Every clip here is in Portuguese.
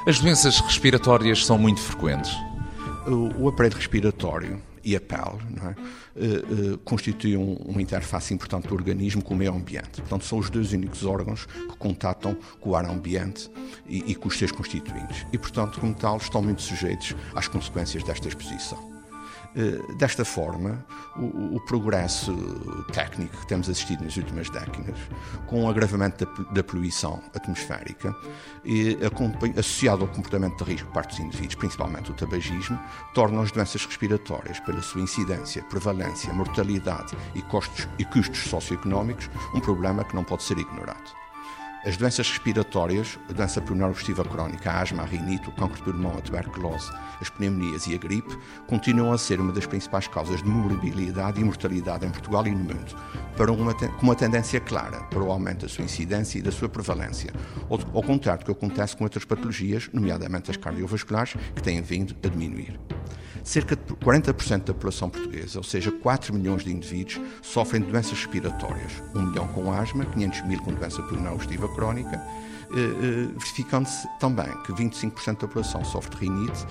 As doenças respiratórias são muito frequentes. O aparelho respiratório e a pele, não é, constituem uma interface importante do organismo com o meio ambiente. Portanto, são os dois únicos órgãos que contatam com o ar ambiente e com os seus constituintes. E, portanto, como tal, estão muito sujeitos às consequências desta exposição. Desta forma, o progresso técnico que temos assistido nas últimas décadas, com o agravamento da poluição atmosférica, associado ao comportamento de risco por parte dos indivíduos, principalmente o tabagismo, torna as doenças respiratórias, pela sua incidência, prevalência, mortalidade e custos socioeconómicos, um problema que não pode ser ignorado. As doenças respiratórias, a doença pulmonar obstrutiva crónica, a asma, a rinite, o cancro de pulmão, a tuberculose, as pneumonias e a gripe, continuam a ser uma das principais causas de morbilidade e mortalidade em Portugal e no mundo, com uma tendência clara para o aumento da sua incidência e da sua prevalência, ao contrário do que acontece com outras patologias, nomeadamente as cardiovasculares, que têm vindo a diminuir. Cerca de 40% da população portuguesa, ou seja, 4 milhões de indivíduos, sofrem de doenças respiratórias. 1 milhão com asma, 500 mil com doença pulmonar obstrutiva crónica, verificando-se também que 25% da população sofre de rinite,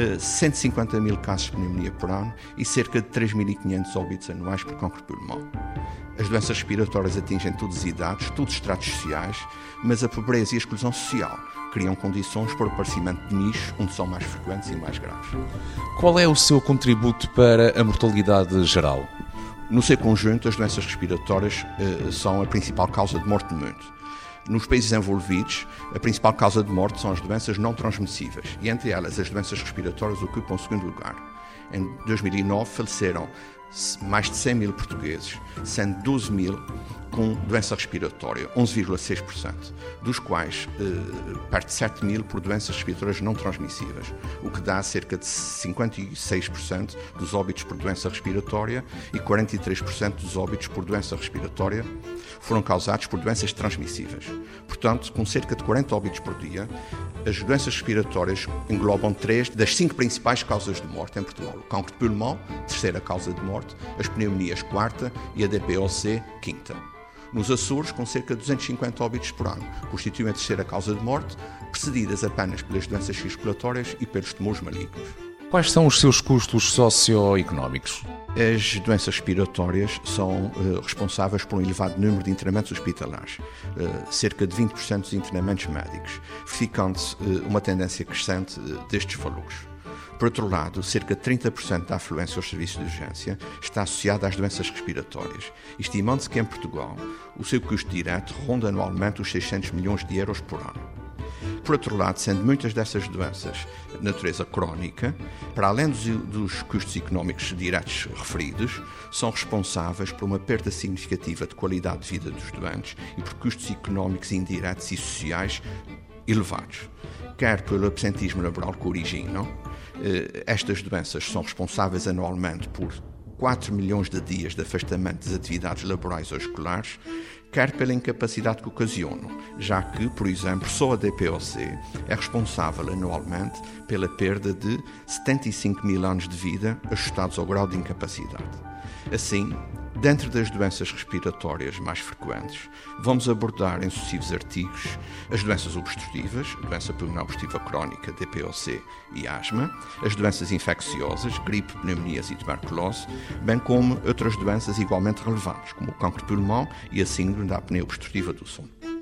150 mil casos de pneumonia por ano e cerca de 3.500 óbitos anuais por cancro de pulmão. As doenças respiratórias atingem todas as idades, todos os estratos sociais, mas a pobreza e a exclusão social criam condições para o aparecimento de nichos onde são mais frequentes e mais graves. Qual é o seu contributo para a mortalidade geral? No seu conjunto, as doenças respiratórias são a principal causa de morte no mundo. Nos países envolvidos, a principal causa de morte são as doenças não transmissíveis e, entre elas, as doenças respiratórias ocupam o segundo lugar. Em 2009, faleceram mais de 100 mil portugueses, sendo 12 mil com doença respiratória, 11,6%, dos quais perto de 7 mil por doenças respiratórias não transmissíveis, o que dá cerca de 56% dos óbitos por doença respiratória e 43% dos óbitos por doença respiratória foram causados por doenças transmissíveis. Portanto, com cerca de 40 óbitos por dia, as doenças respiratórias englobam 3 das 5 principais causas de morte em Portugal. O cancro de pulmão, terceira causa de morte, as pneumonias, quarta, e a DPOC, quinta. Nos Açores, com cerca de 250 óbitos por ano, constituem a terceira causa de morte, precedidas apenas pelas doenças circulatórias e pelos tumores malignos. Quais são os seus custos socioeconómicos? As doenças respiratórias são responsáveis por um elevado número de internamentos hospitalares, cerca de 20% dos internamentos médicos, verificando-se uma tendência crescente destes valores. Por outro lado, cerca de 30% da afluência aos serviços de urgência está associada às doenças respiratórias, estimando-se que em Portugal o seu custo direto ronda anualmente os 600 milhões de euros por ano. Por outro lado, sendo muitas dessas doenças de natureza crónica, para além dos custos económicos diretos referidos, são responsáveis por uma perda significativa de qualidade de vida dos doentes e por custos económicos indiretos e sociais elevados. Quer pelo absentismo laboral que originam, estas doenças são responsáveis anualmente por 4 milhões de dias de afastamento das atividades laborais ou escolares, quer pela incapacidade que ocasionam, já que, por exemplo, só a DPOC é responsável anualmente pela perda de 75 mil anos de vida ajustados ao grau de incapacidade. Assim, dentro das doenças respiratórias mais frequentes, vamos abordar em sucessivos artigos as doenças obstrutivas, doença pulmonar obstrutiva crónica, DPOC e asma, as doenças infecciosas, gripe, pneumonias e tuberculose, bem como outras doenças igualmente relevantes, como o cancro de pulmão e a síndrome da apneia obstrutiva do sono.